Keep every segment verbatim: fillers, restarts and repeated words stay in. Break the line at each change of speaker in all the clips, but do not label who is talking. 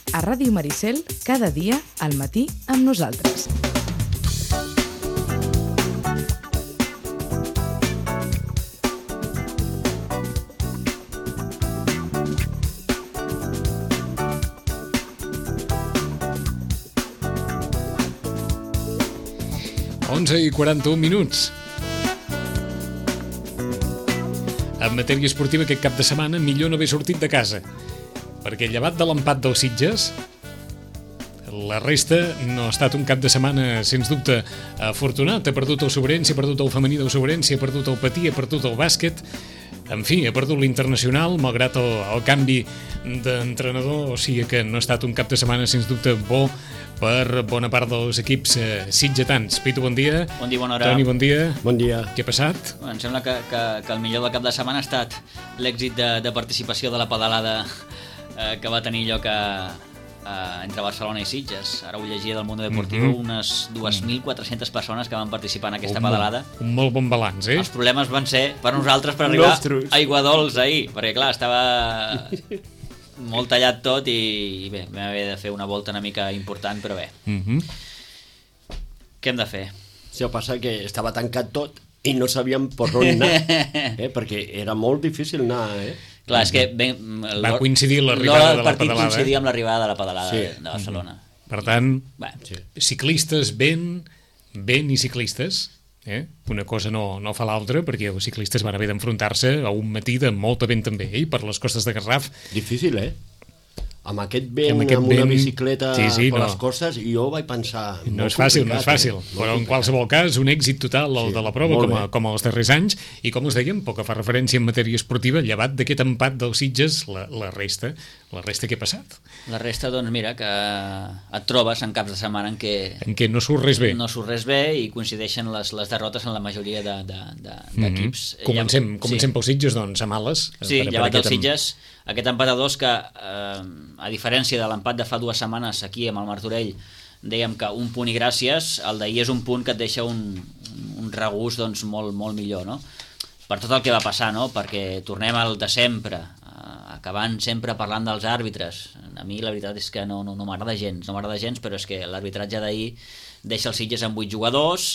A Ràdio Maricel, cada dia, al matí, amb nosaltres.
onze i quaranta-un minuts. En matèria esportiva, aquest cap de setmana millor no haver sortit de casa, perquè llevat de l'empat dels Sitges, la resta no ha estat un cap de setmana, sens dubte, afortunat. Ha perdut el Sobrense, ha perdut el femení del Sobrense, ha perdut el patí, ha perdut el bàsquet, en fi, ha perdut l'internacional, malgrat el, el canvi d'entrenador, o sigui que no ha estat un cap de setmana, sens dubte, bo per bona part dels equips eh, sitgetans. Pitu, bon dia.
Bon dia, bona hora.
Toni, bon dia.
Bon dia.
Què ha passat?
Em sembla que, que, que el millor del cap de setmana ha estat l'èxit de, de participació de la pedalada eh, que va tenir lloc a, a, entre Barcelona i Sitges. Ara ho llegia del Mundo Deportivo, mm-hmm. unes dues mil quatre-centes persones que van participar en aquesta
un
pedalada.
Molt, un molt bon balanç, eh?
Els problemes van ser per nosaltres per arribar
Nostres.
a Aiguadols ahir, perquè clar, estava molt tallat tot i, i bé, vam haver de fer una volta una mica important, però bé.
Mm-hmm.
Què hem de fer?
Això passa que estava tancat tot i no sabíem per on anar, eh? Perquè era molt difícil anar, eh?
Clar, és que ben,
va coincidir l'arribada de la
partit
pedalada.
coincidia amb l'arribada de la pedalada
Sí.
de Barcelona.
Per tant,
Bé,
Sí.
ciclistes ben, ben i ciclistes, eh? Una cosa no, no fa l'altra, perquè els ciclistes van haver d'enfrontar-se a un matí de molta vent també, eh? Per les costes de Garraf.
Difícil, eh? Amb aquest vent,
Amb
amb,
aquest
amb una
vent,
bicicleta
sí, sí,
per
no.
les costes, i jo vaig pensar...
No
molt
és fàcil, no és
complicat,
fàcil,
eh?
però en
Molt
qualsevol cas un èxit total el
Sí,
de la prova,
molt
com, a,
bé.
com els darrers anys, i com us dèiem, poca fa referència en matèria esportiva, llevat d'aquest empat dels Sitges, la, la resta, la resta què ha passat?
la resta, doncs mira, que et trobes en caps de setmana en què
En què no surt res bé.
no surt res bé i coincideixen les, les derrotes en la majoria de, de, de, d'equips.
Mm-hmm. Comencem,
Ja-
comencem pels Sitges, doncs, a males.
Sí,
per- per
llevat dels
aquest em-
Sitges, aquest empat a dos que, eh, a diferència de l'empat de fa dues setmanes aquí amb el Martorell, dèiem que un punt i gràcies, el d'ahir és un punt que et deixa un, un regust doncs, molt, molt millor, no? Per tot el que va passar, no? Perquè tornem al de sempre, eh, acabant sempre parlant dels àrbitres. A mi la veritat és que no, no, no m'agrada gens, no m'agrada gens, però és que l'arbitratge d'ahir deixa els Sitges amb vuit jugadors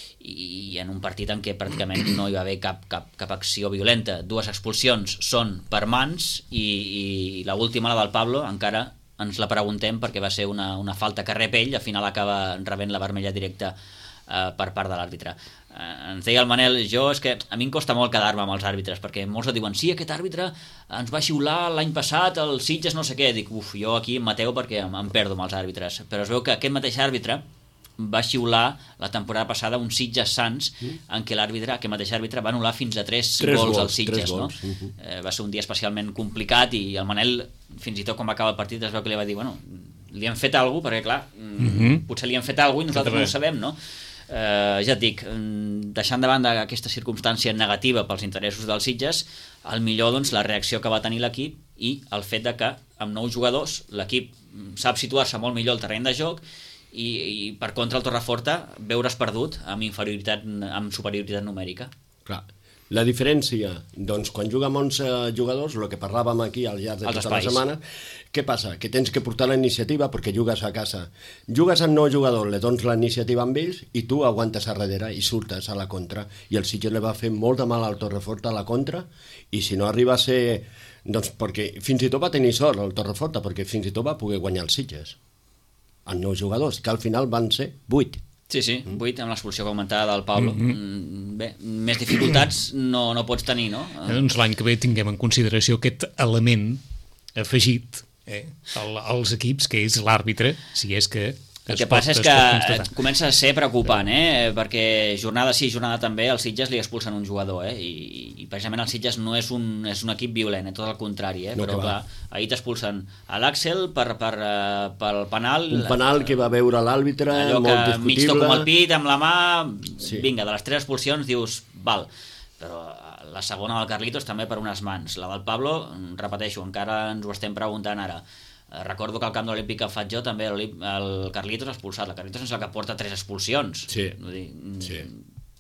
i en un partit en què pràcticament no hi va haver cap, cap, cap acció violenta. Dues expulsions són per mans i, i l'última, la del Pablo, encara ens la preguntem perquè va ser una, una falta que rep ell, al final acaba rebent la vermella directa eh, per part de l'àrbitre. Eh, ens deia el Manel, jo és que a mi em costa molt quedar-me amb els àrbitres, perquè molts et diuen, sí, aquest àrbitre ens va xiular l'any passat, el Sitges no sé què. Dic, uf, jo aquí em mateu perquè em, em perdo amb els àrbitres. Però es veu que aquest mateix àrbitre va xiular la temporada passada un Sitges Sants en què l'àrbitre, aquest mateix àrbitre va anul·lar fins a tres,
Tres
gols
gols,
als Sitges,
tres
no?
gols. Uh-huh.
Eh, va ser un dia especialment complicat i el Manel, fins i tot quan va acabar el partit, es veu que li va dir, bueno, li han fet alguna cosa, perquè clar,
Mhm.
potser li han fet alguna cosa i nosaltres no
res.
ho sabem, no? Eh, ja et dic, mm, deixant de banda aquesta circumstància negativa pels interessos dels Sitges, el millor, doncs, la reacció que va tenir l'equip i el fet de que amb nou jugadors l'equip sap situar-se molt millor al terreny de joc i, i per contra el Torreforta veure's perdut amb inferioritat, amb superioritat numèrica.
Clar. La diferència, doncs, quan juga amb onze jugadors, el que parlàvem aquí al llarg de
Els
tota la
espais.
setmana, què passa? Que tens que portar la iniciativa perquè jugues a casa. Jugues amb nou jugadors, le dones la iniciativa amb ells i tu aguantes a darrere i surtes a la contra. I el Sitges le va fer molt de mal al Torreforta a la contra i si no arriba a ser... Doncs perquè fins i tot va tenir sort el Torreforta, perquè fins i tot va poder guanyar els Sitges. Amb nou jugadors, que al final van ser vuit.
Sí, sí, vuit amb l'expulsió que comentava del Pablo. Mm-hmm. Bé, més dificultats no, no pots tenir, no?
Eh, doncs l'any que ve tinguem en consideració aquest element afegit eh, al, als equips, que és l'àrbitre, si és que
El
es
que
pot-
passa és
es
que
pot constatar.
comença a ser preocupant, eh? Perquè jornada sí, jornada també, els Sitges li expulsen un jugador, eh? I, i precisament el Sitges no és un, és un equip violent, eh? Tot el contrari, eh?
No,
Però
que va.
clar, ahir t'expulsen a l'Àxel per, per, eh, pel penal.
Un penal que va veure l'àrbitre,
Allò
molt
que mig
discutible.
toco amb el pit, amb la mà...
Sí.
Vinga, de les tres expulsions dius, val. Però la segona del Carlitos també per unes mans. La del Pablo, repeteixo, encara ens ho estem preguntant ara. Eh, Recordo que al camp de l'Olímpic que faig jo també el, el Carlitos ha expulsat. El Carlitos és el que porta tres expulsions.
Sí.
Vull dir,
Sí.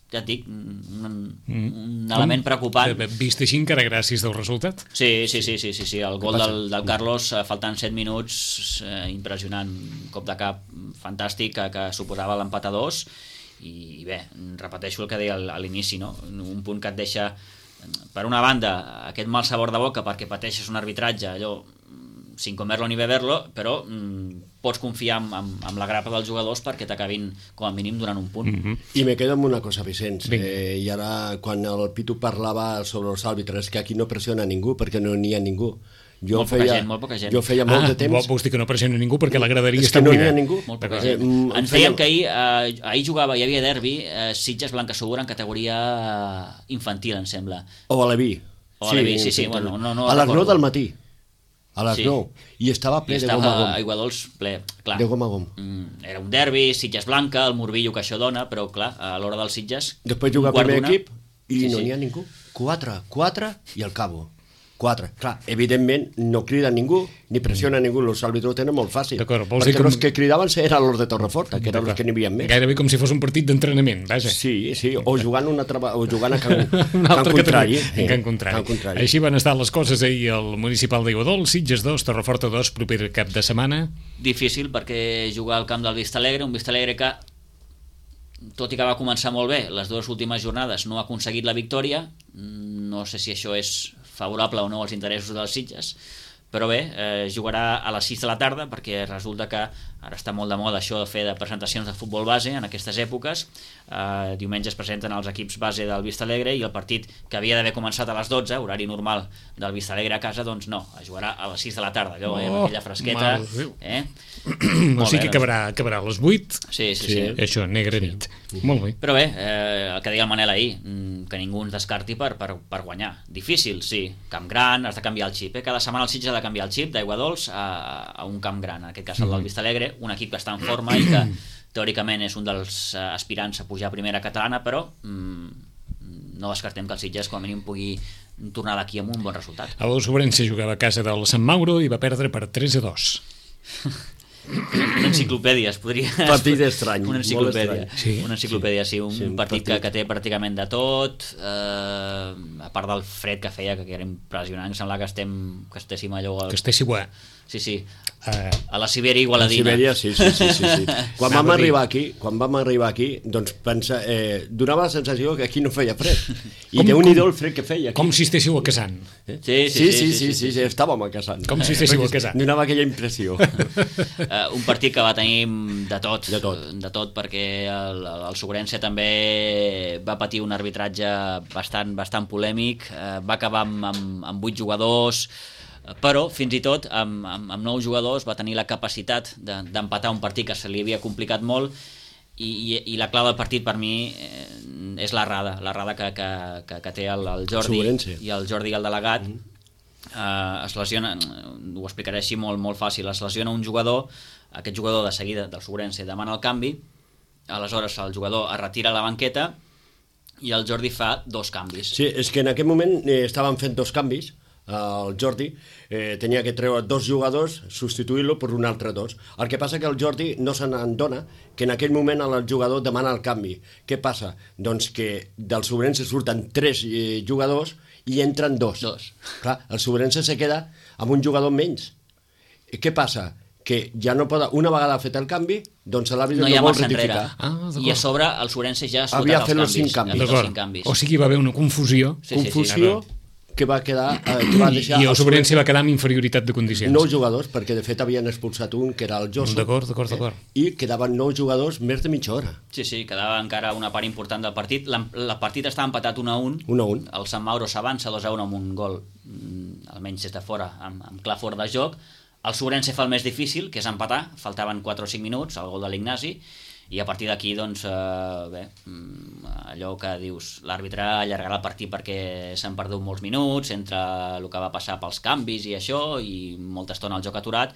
ja et dic, un, un element
Com?
preocupant.
Vist així encara gràcies del resultat?
Sí, sí, sí, sí, sí, sí. El gol del, del Carlos, eh, faltant set minuts, eh, impressionant, un cop de cap fantàstic que, que suposava l'empat a dos, i bé, repeteixo el que deia a l'inici, no? Un punt que et deixa, per una banda, aquest mal sabor de boca perquè pateixes un arbitratge, allò, sin comerlo ni beberlo, però mm, pots confiar en, en, en la grapa dels jugadors perquè t'acabin com a mínim donant un punt.
Mm-hmm.
I me quedo amb una cosa, Vicenç, eh, i ara quan el Pitu parlava sobre els àrbitres, que aquí no pressiona ningú perquè no n'hi ha ningú. Jo
molt
feia,
poca gent, molt poca gent.
Jo feia molt
ah,
de temps...
vols dir que no pressiona ningú perquè la graderia
és
està
que no
buida.
n'hi ha ningú.
Molt poca gent.
Eh, mm,
Ens
feia-
deien que ahir, eh, ahir jugava, hi havia derbi, eh, Sitges Blancassegur en categoria infantil, em sembla.
O a l'Evi.
O a l'Evi, sí, sí, bueno, no- no
a les
recordo.
nou del matí. A les
Sí.
nou. I estava ple
I
de
estava
gom a
a
gom.
Aiguadols ple, clar.
De gom a gom.
Mm, era un derbi, Sitges Blanca, el morbillo que això dona, però clar, a l'hora dels Sitges...
Després
un
juga
quart
primer
d'una-
equip i
Sí,
no
sí.
n'hi ha ningú. Quatre, quatre i al cabo. Quatre. Clar, evidentment no crida ningú, ni pressiona ningú, els àrbitres ho tenen molt fàcil.
D'acord, vols dir
perquè
que-
els que cridaven eren els de Torreforta, que eren els que n'hi havia més.
Gairebé com si fos un partit d'entrenament, vaja.
Sí, sí, o jugant, una traba... o jugant a Can,
Un
can
altre
Contrari.
categoria. En Can Contrari.
Can Contrari.
Així van estar les coses ahir al municipal d'Aiguadols, Sitges dos, Torreforta dos, proper cap de setmana.
Difícil perquè jugar al camp del Vistalegre, un Vistalegre que, tot i que va començar molt bé, les dues últimes jornades no ha aconseguit la victòria. No sé si això és favorable o no als interessos dels Sitges, però bé, eh, jugarà a les sis de la tarda perquè resulta que ara està molt de moda això de fer de presentacions de futbol base en aquestes èpoques. Eh, diumenge es presenten els equips base del Vistalegre i el partit que havia d'haver començat a les dotze, horari normal del Vistalegre a casa, doncs no, es jugarà a les sis de la tarda, allò, eh, amb
Oh,
aquella fresqueta,
mare de Déu.
eh?
O
Molt
sigui
bé,
que acabarà, acabarà a les vuit.
Sí, sí,
Sí.
sí.
Això, negra nit. Molt bé.
Però bé, eh, el que deia el Manel ahir, mm, que ningú ens descarti per, per, per guanyar. Difícil, sí. Camp gran, has de canviar el xip. Eh? Cada setmana el Sitges ha de canviar el xip d'Aiguadols a, a un camp gran, en aquest cas el del Vistalegre, un equip que està en forma i que teòricament és un dels eh, aspirants a pujar a primera catalana, però mm, no descartem que el Sitges com a mínim pugui tornar d'aquí amb un bon resultat.
El Sobrense jugava a casa del Sant Mauro i va perdre per tres a dos.
Una enciclopèdia, es podria...
Partit estrany,
Una
molt
enciclopèdia,
estrany. Sí.
una enciclopèdia, sí, un,
Sí, un
partit,
partit.
Que, que té pràcticament de tot, eh, a part del fred que feia, que era impressionant, que sembla que estem que estéssim allò... Al...
Que estés igual.
Sí, sí,
Uh,
a la Sibèria
A
igualadina.
Sibèria, sí, sí, sí, sí, sí. Quan
Anava
vam
a dir.
arribar aquí, quan vam arribar aquí, doncs pensa, eh, donava la sensació que aquí no feia fred. I
Com-
déu-n'hi-do
com-
el fred que feia aquí.
com si estéssiu a Casant.
Eh?
Sí,
sí, sí, sí, sí, sí, estàvem a Casant.
Com si estéssiu a Casant.
Donava aquella impressió.
Uh, un partit que va tenir de tot,
De tot.
de tot perquè el, el Sobrense també va patir un arbitratge bastant, bastant polèmic, uh, va acabar amb, amb, amb vuit jugadors, però fins i tot amb, amb, amb nou jugadors va tenir la capacitat de- d'empatar un partit que se li havia complicat molt i, i, i la clau del partit per mi eh, és l'errada, l'errada que, que, que, que té el, el Jordi
Sobrense.
i el Jordi el delegat. Uh, es lesiona, ho explicaré així molt, molt fàcil, es lesiona un jugador, aquest jugador de seguida del Sobrense demana el canvi, aleshores el jugador es retira a la banqueta i el Jordi fa dos canvis.
Sí, és que en aquest moment eh, estaven fent dos canvis. El Jordi eh, tenia que treure dos jugadors, substituir-lo per un altre dos. El que passa que el Jordi no se n'adona que en aquell moment el jugador demana el canvi. Què passa? Doncs que del Sobrense surten tres eh, jugadors i entren dos.
Dos.
Clar, el Sobrense se queda amb un jugador menys. I què passa? Que ja no pot, una vegada fet el canvi, doncs l'àrbitre
No
no,
hi ha
vol
marxa enrere.
rectificar.
Ah, d'acord.
I a sobre el Sobrense ja ha
Havia
esgotat
fet
els
els cinc
canvis.
canvis.
Ha fet els cinc canvis.
O sigui, va haver una confusió
Sí, sí, sí.
Confusió que va quedar eh, que va
i,
deixar
i el
el
Sobrense va quedar amb inferioritat de condicions.
nou jugadors, perquè de fet havien expulsat un, que era el Josso,
D'acord, d'acord, d'acord.
i quedaven nou jugadors més de mitja hora.
Sí, sí, quedava encara una part important del partit. La, la partit està empatat un a un.
Un a un.
El Sant Mauro s'avança dos a un amb un gol, mm, almenys des de fora, amb, amb clar fora de joc. El Sobrense fa el més difícil, que és empatar. Faltaven quatre o cinc minuts, el gol de l'Ignasi. I a partir d'aquí, doncs, eh, bé, mm, allò que dius, l'àrbitre allargarà el partit perquè s'han perdut molts minuts entre el que va passar pels canvis i això, i molta estona el joc aturat,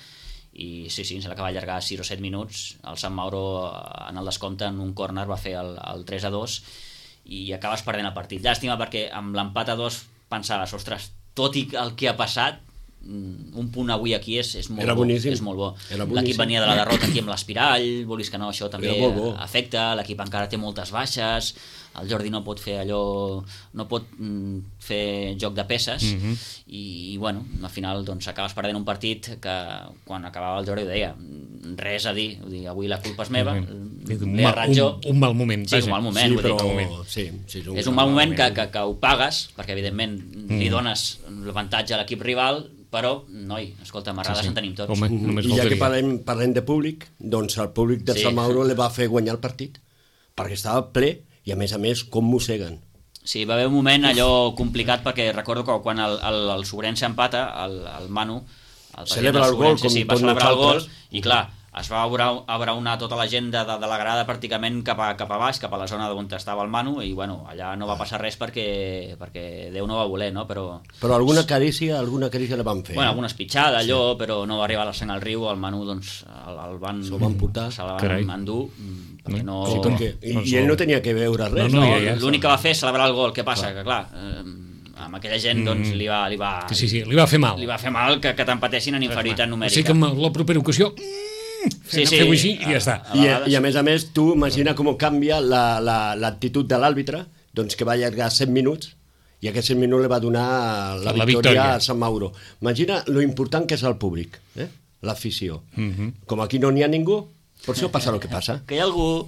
i sí, sí, em sembla que va allargar sis o set minuts. El Sant Mauro, en el descompte, en un córner, va fer el, el tres a dos i acabes perdent el partit. Llàstima perquè amb l'empat a dos pensaves, ostres, tot i el que ha passat, un punt avui aquí és, és molt
Era
bo,
boníssim.
és molt bo.
Era boníssim.
L'equip venia de la derrota aquí amb l'Espirall, vulguis que no, això també
Era molt bo.
afecta, l'equip encara té moltes baixes, el Jordi no pot fer allò, no pot mm, fer joc de peces,
Mhm.
i, i bueno, al final doncs acabes perdent un partit que quan acabava el Jordi ho deia, res a dir, vull dir, avui la culpa és meva,
un,
l'he
mal,
errat jo.
un, un mal moment,
Sí, és un
vaja.
mal moment,
Sí,
vull dir,
però...
moment.
Sí, sí,
és un mal moment que, que, que ho pagues, perquè evidentment
Mm.
li dones l'avantatge a l'equip rival, però, noi, escolta, marrades
Sí, sí.
en tenim tots.
Home, només
I ja que
faltaria.
parlem, parlem de públic, doncs el públic de
Sí.
Sant Mauro li va fer guanyar el partit, perquè estava ple i a més a més com mosseguen.
Sí, va haver un moment allò complicat, perquè recordo que quan el, el, el Sobrense empata, el, el Manu, el president
Celebra
del
el gol,
Sobrense,
com
sí, va
tots
celebrar el gol,
nosaltres.
i clar, es va abrau- abraunar tota la gent de, de, de la grada pràcticament cap a, cap a baix, cap a la zona on estava el Manu, i bueno, allà no va passar res perquè, perquè Déu no va voler, no? Però,
Però alguna carícia, alguna carícia le van fer.
bueno, alguna espitxada, allò, però no va arribar la sang al riu, el Manu, doncs, el, el van...
Se'l van portar.
Se la
Carai.
van endur, mm, perquè no...
Sí, perquè, i,
doncs
I ell
no.
no tenia que veure res.
No,
No,
ja, ja.
l'únic que va fer és celebrar el gol. Què passa? Que clar, eh, amb aquella gent doncs, li, va, li, va,
Sí, sí, sí, li va fer mal.
li va fer mal que, que t'empatessin en inferioritat numèrica.
Sí que amb la propera ocasió
Sí, sí.
feu així i ja està.
A
I,
vegades-
I a més a més, tu imagina com canvia l'actitud la, la, de l'àrbitre, doncs que va allargar set minuts, i aquest set minuts li va donar la,
La
victòria,
victòria.
a Sant Mauro. Imagina lo important que és el públic, eh? L'afició.
Mhm.
Com aquí no n'hi ha ningú, per això passa el que passa.
Que hi ha algú...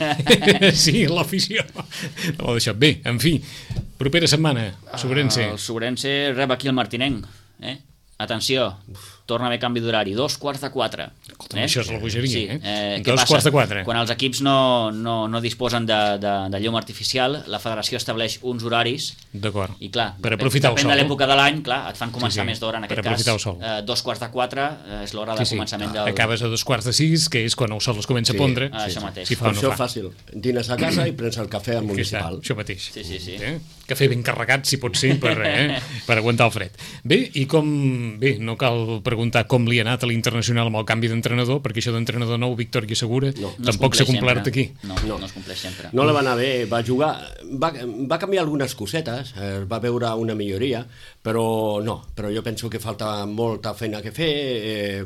Sí, l'afició. No, d'això. Bé, en fi, propera setmana, Sobrense.
El Sobrense rep aquí el Martinenc. Eh? Atenció, torna a haver canvi d'horari, dos quarts de quatre.
Escolta'm, això és la bogeria,
sí.
eh?
eh
Dos
què passa?
quarts de quatre.
Quan els equips no, no, no disposen de, de, de llum artificial, la federació estableix uns horaris
D'acord.
i clar,
Per
depèn-
aprofitar el
depèn
sol.
de l'època de l'any, clar, et fan començar
Sí, sí,
més d'hora en
per
aquest
aprofitar
cas.
el sol.
Eh, dos quarts de quatre eh, és l'hora de
Sí, sí.
començament del...
Acabes a dos quarts de sis, que és quan el sol es comença a
Sí,
pondre.
ah, això mateix.
Si fa
Per
o no
això
fa.
fàcil. Dines a casa i prens el cafè al
Aquí està,
municipal.
això mateix.
Sí, sí, sí.
Eh? Cafè ben carregat, si pot ser, per, eh? per aguantar el fred. Bé, i com... Bé, no cal preguntar com li ha anat a l'Internacional amb el canvi d'entrenador, perquè això d'entrenador nou, victòria segura,
No.
No es
tampoc s'ha
compleix
complert
sempre.
aquí.
No, no, no es compleix sempre.
No li va anar bé, va jugar, va, va canviar algunes cosetes, eh, va veure una milloria, però no, però jo penso que falta molta feina que fer, eh,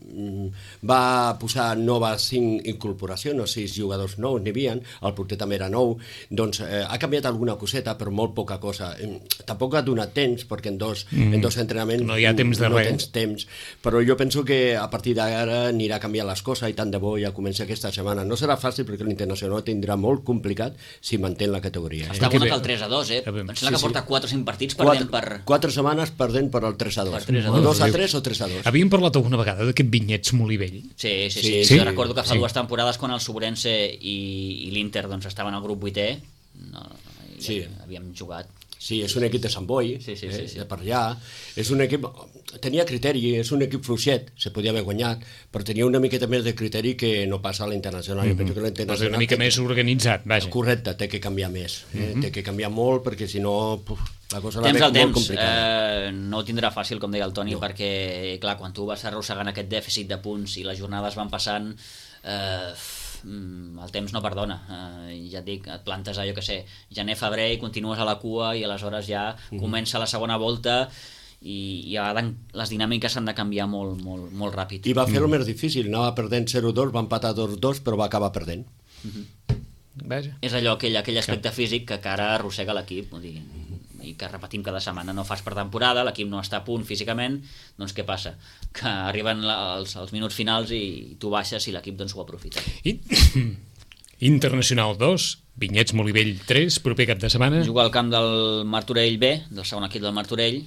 va posar noves cinc incorporacions, no sis jugadors nous n'hi havia, el porter també era nou, doncs eh, ha canviat alguna coseta, però molt poca cosa. Eh, Tampoc ha donat temps, perquè en dos, mm. en dos entrenaments
No hi ha temps de
no
res.
tens temps, però jo penso que a partir d'ara anirà canviant les coses i tant de bo ja comença aquesta setmana. No serà fàcil perquè l'Internacional tindrà molt complicat si manté la categoria. Eh?
Està
que
bona
bé.
que el tres a dos, eh?
Que bé.
Em sembla que
Sí, sí.
porta quatre o cinc partits perdent
Quatre,
per...
quatre setmanes perdent per el tres a dos.
Per tres a dos.
dos a tres o tres a dos.
Havíem parlat alguna vegada d'aquest Vinyets Molivell.
Sí, sí, sí.
Sí,
sí.
sí.
Jo recordo que fa
Sí.
dues temporades quan el Sobrense i, i l'Inter doncs, estaven al grup vuitè, no, i
Sí.
havíem jugat.
Sí, és un equip de Sant Boi,
Sí, sí,
eh,
sí, sí.
de per allà. És un equip... Tenia criteri, és un equip fluixet, se podia haver guanyat, però tenia una miqueta més de criteri que no passa a l'Internacional. Mm -hmm. Jo penso que
Doncs
l'Internacional...
una mica
té-
més organitzat, vaja.
Correcte, té que canviar més. Eh? Té que canviar molt, perquè si no... Puf, la cosa la
Temps
veig
al
molt
temps,
complicada.
eh, no ho tindrà fàcil, com deia el Toni, no. perquè, clar, quan tu vas arrossegant aquest dèficit de punts i les jornades van passant, eh, mm, el temps no perdona. Eh, ja et dic, et plantes a, jo què sé, gener, febrer i continues a la cua i aleshores ja mm. comença la segona volta i, i a vegades les dinàmiques s'han de canviar molt, molt, molt ràpid.
I va fer el més difícil, anava perdent zero dos, va empatar dos dos, però va acabar perdent.
Vaja.
És allò, aquell, aquell aspecte físic que encara arrossega l'equip, vull dir, i que repetim cada setmana, no fas per temporada, l'equip no està a punt físicament, doncs què passa? Que arriben la, els, els minuts finals i tu baixes i l'equip doncs ho aprofita.
I... Internacional dos, Vinyets Molivell tres, proper cap de setmana.
Juga al camp del Martorell B, del segon equip del Martorell.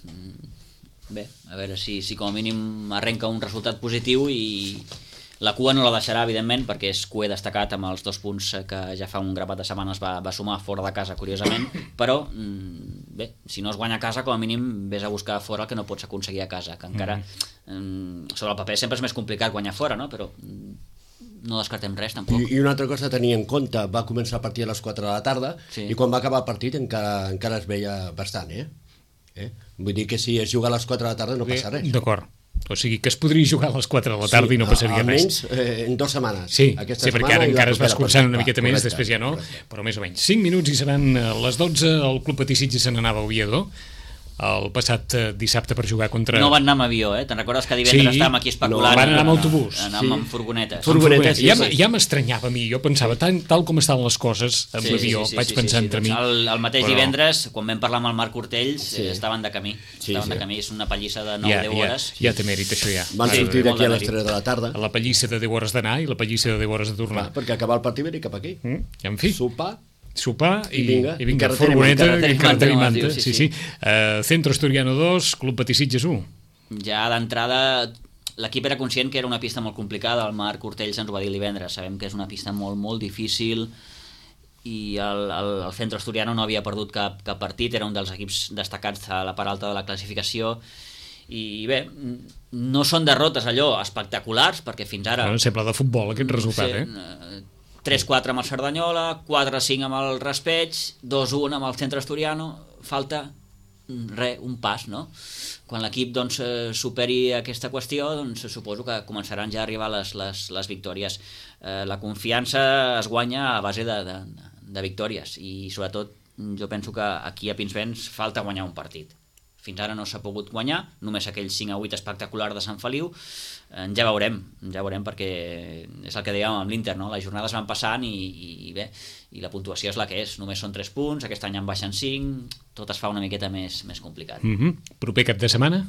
Bé, a veure si, si com a mínim arrenca un resultat positiu i la cua no la deixarà, evidentment, perquè és cuer destacat amb els dos punts que ja fa un grapat de setmanes va, va sumar fora de casa, curiosament, però bé, si no es guanya a casa, com a mínim vés a buscar fora el que no pots aconseguir a casa, que encara mm. sobre el paper sempre és més complicat guanyar fora, no? Però no descartem res, tampoc.
I, I una altra cosa a tenir en compte, va començar el partit a les quatre de la tarda,
Sí.
i quan va acabar el partit encara, encara es veia bastant, eh? eh? Vull dir que si es juga a les quatre de la tarda no passa res.
D'acord. O sigui, que es podria jugar a les quatre de la tarda
Sí,
i no passaria
a-
res.
almenys eh, en dues setmanes.
Sí,
Aquesta
sí, perquè
setmana
ara
i la
encara es va
propera
escurçant una
passada.
miqueta
Va,
més,
correcte,
després ja no,
correcte.
però més o menys. cinc minuts i seran eh, les dotze, el Club Patí Sitges se n'anava a Oviedo, el passat eh, dissabte per jugar contra...
No van anar amb avió, eh? Te'n recordes que divendres
Sí,
estàvem aquí especulant?
no, van anar amb
eh,
autobús.
Anàvem
Sí.
amb furgonetes.
Furgonetes, sí,
ja
sí.
m- ja m'estranyava a mi, jo pensava, tant, tal com estan les coses amb
Sí,
l'avió,
sí, sí,
vaig
sí,
pensar
sí, sí.
entre
Doncs
mi.
El, el mateix
però
divendres, quan vam parlar amb el Marc Cortells,
Sí.
eh, estaven de camí.
Sí,
estaven
sí.
de camí, és una pallissa de nou
ja,
deu
ja,
hores.
ja té mèrit, això ja.
Van
Sí,
sortir
molt
d'aquí a
de
les
mèrit.
tres de la tarda,
La pallissa de deu hores d'anar i la pallissa de deu hores de tornar.
clar, perquè acabar el partit ve cap aquí.
Mm? En fi,
Sopar,
sopar i,
I vinga,
i vinga,
carretera i
furgoneta,
manta.
i carretera i
Carretera i
manta.
manta,
Sí,
sí,
sí.
sí.
Uh, Centro Asturiano dos, Club Patisitges u.
Ja d'entrada, l'equip era conscient que era una pista molt complicada, el Marc Cortells ens ho va dir divendres, sabem que és una pista molt, molt difícil i el, el, el Centro Asturiano no havia perdut cap, cap partit, era un dels equips destacats a la part alta de la classificació i bé, no són derrotes allò espectaculars, perquè fins ara...
Bueno, sembla de futbol aquest resultat,
Sí,
eh?
tres quatre amb el Cerdanyola, quatre cinc amb el Raspeig, dos un amb el Centre Asturiano, falta re, un pas, no? Quan l'equip doncs, eh, superi aquesta qüestió, doncs suposo que començaran ja a arribar les, les, les victòries. Eh, la confiança es guanya a base de, de, de victòries i sobretot jo penso que aquí a Pinsbens falta guanyar un partit. Fins ara no s'ha pogut guanyar, només aquell cinc a vuit espectacular de Sant Feliu. Eh, ja veurem, ja veurem perquè és el que dèiem amb l'Inter, no? Les jornades van passant i, i, i bé, i la puntuació és la que és, només són tres punts, aquest any en baixen cinc, tot es fa una miqueta més, més complicat.
Mm -hmm. Proper cap de setmana?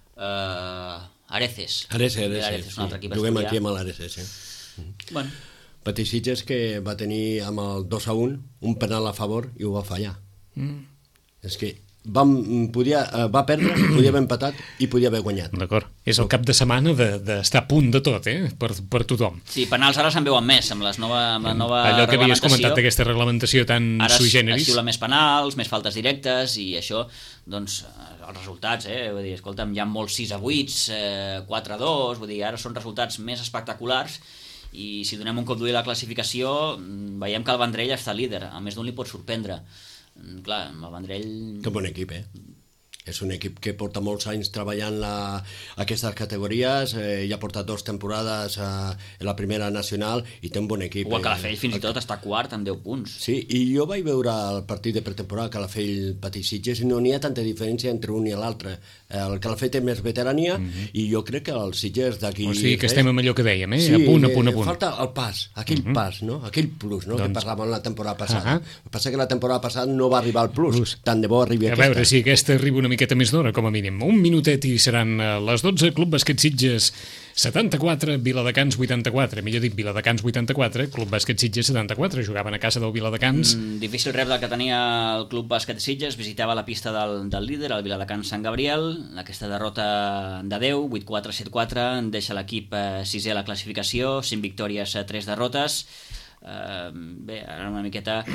Uh, Areces.
Arese,
Ve
Arese,
Areces, un altre
sí.
equip
Juguem
asturià.
aquí amb l'Arese, sí.
Bueno,
Patisitges que va tenir amb el dos a un un penal a favor i ho va fallar. Mm. És que vam, podia, eh, va perdre, podia haver empatat i podia haver guanyat.
D'acord. És el cap de setmana d'estar de, de a punt de tot, eh? Per, per tothom.
sí, penals ara se'n veuen més, amb, les nova, amb la nova
Allò que havies
reglamentació.
comentat d'aquesta reglamentació tan
Ara
sui
es, es
generis.
xiula més penals, més faltes directes i això, doncs, eh, els resultats, eh? Vull dir, escolta'm, hi ha molts sis a vuit, eh, quatre a dos, vull dir, ara són resultats més espectaculars i si donem un cop d'ull a la classificació mm, veiem que el Vendrell està líder, a més d'un li pot sorprendre. Mm, Clar, amb el Vendrell...
Que bon equip, eh? És un equip que porta molts anys treballant la, aquestes categories, eh, ja ha portat dues temporades a, a la primera nacional i té un bon equip.
O el Calafell
eh?
fins i tot està quart amb deu punts.
Sí, i jo vaig veure el partit de pretemporada Calafell-Patisitges i no n'hi ha tanta diferència entre un i l'altre. El Calafell té més veterania mm -hmm. i jo crec que els Sitges d'aquí...
O sigui que estem amb allò que dèiem, eh?
Sí,
a punt, a
eh,
punt, a punt.
falta el pas, aquell uh -huh. pas, no? Aquell plus, no?
Doncs-
Que parlàvem la temporada passada.
Uh
Uh -huh. El que passa que la temporada passada no va arribar al plus,
Plus.
tant de bo arribi
A
aquesta.
veure si aquesta arriba una miqueta més d'hora, com a mínim. Un minutet i seran eh, les dotze, Club Bàsquet Sitges setanta-quatre, Viladecans vuitanta-quatre, millor dit Viladecans vuitanta-quatre, Club Bàsquet Sitges setanta-quatre, jugaven a casa del Viladecans.
Mm, difícil repte que tenia el Club Bàsquet Sitges, visitava la pista del, del líder, el Viladecans Sant Gabriel, aquesta derrota de deu, vuit quatre, set quatre, deixa l'equip eh, sisè a la classificació, cinc victòries, eh, tres derrotes. Uh, bé, ara una miqueta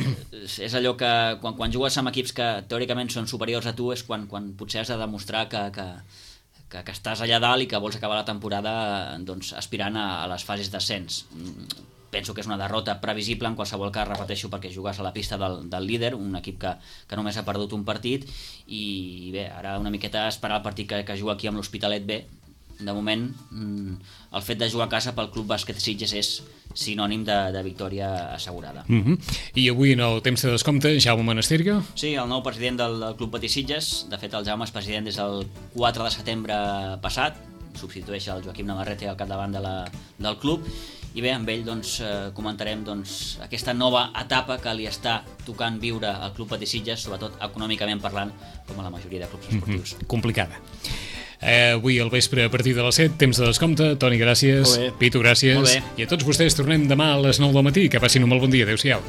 és allò que quan, quan jugues amb equips que teòricament són superiors a tu és quan, quan potser has de demostrar que, que, que, que estàs allà dalt i que vols acabar la temporada doncs, aspirant a, a les fases d'ascens. Penso que és una derrota previsible en qualsevol cas, repeteixo, perquè jugues a la pista del, del líder, un equip que, que només ha perdut un partit i bé, ara una miqueta esperar el partit que, que juga aquí amb l'Hospitalet B. De moment, el fet de jugar a casa pel Club Bàsquet Sitges és sinònim de, de victòria assegurada.
Uh -huh. I avui en el temps de descompte, Jaume Monasterio.
Sí, el nou president del, del Club Patí Sitges, de fet el Jaume és president des del quatre de setembre passat, substitueix el Joaquim Navarrete al capdavant de la, del club, i bé, amb ell doncs, eh, comentarem doncs, aquesta nova etapa que li està tocant viure al Club Patí Sitges, sobretot econòmicament parlant, com a la majoria de clubs esportius.
Mm -hmm. Complicada. Eh, avui al vespre a partir de les set, temps de descompte. Toni, gràcies.
Molt bé.
Pitu, gràcies.
Molt bé.
I a tots vostès tornem demà a les nou del matí. Que passin un molt bon dia. Adéu-siau.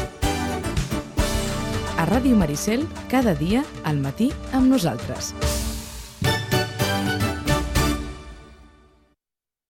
A Ràdio Maricel, cada dia al matí amb nosaltres.